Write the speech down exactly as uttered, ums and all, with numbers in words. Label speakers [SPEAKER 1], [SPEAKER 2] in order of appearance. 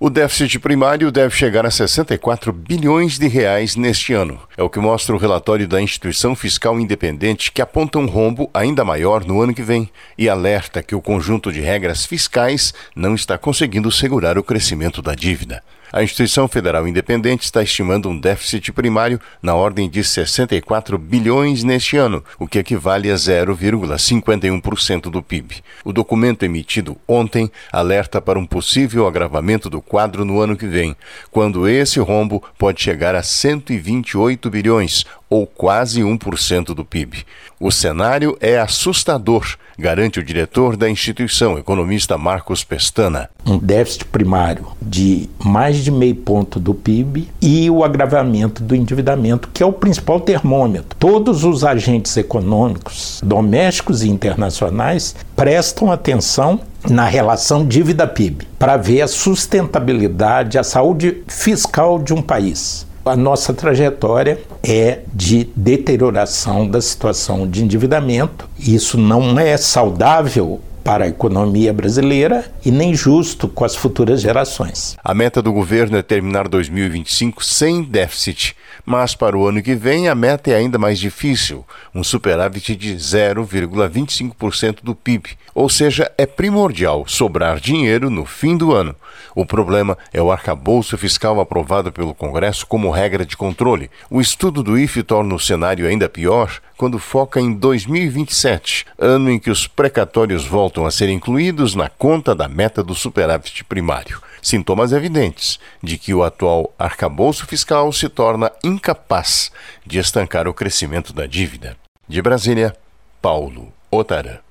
[SPEAKER 1] O déficit primário deve chegar a sessenta e quatro bilhões de reais neste ano. É o que mostra o relatório da Instituição Fiscal Independente, que aponta um rombo ainda maior no ano que vem e alerta que o conjunto de regras fiscais não está conseguindo segurar o crescimento da dívida. A Instituição Federal Independente está estimando um déficit primário na ordem de sessenta e quatro bilhões neste ano, o que equivale a zero vírgula cinquenta e um por cento do P I B. O documento emitido ontem alerta para um possível agravamento do quadro no ano que vem, quando esse rombo pode chegar a cento e vinte e oito bilhões, ou quase um por cento do P I B. O cenário é assustador, garante o diretor da instituição, economista Marcos Pestana.
[SPEAKER 2] Um déficit primário de mais de meio ponto do P I B e o agravamento do endividamento, que é o principal termômetro. Todos os agentes econômicos, domésticos e internacionais, prestam atenção na relação dívida-P I B, para ver a sustentabilidade, a saúde fiscal de um país. A nossa trajetória é de deterioração da situação de endividamento. Isso não é saudável para a economia brasileira e nem justo com as futuras gerações.
[SPEAKER 1] A meta do governo é terminar dois mil e vinte e cinco sem déficit, mas para o ano que vem a meta é ainda mais difícil, um superávit de zero vírgula vinte e cinco por cento do P I B, ou seja, é primordial sobrar dinheiro no fim do ano. O problema é o arcabouço fiscal aprovado pelo Congresso como regra de controle. O estudo do I F E torna o cenário ainda pior quando foca em dois mil e vinte e sete, ano em que os precatórios voltam a ser incluídos na conta da meta do superávit primário. Sintomas evidentes de que o atual arcabouço fiscal se torna incapaz de estancar o crescimento da dívida. De Brasília, Paulo Otarã.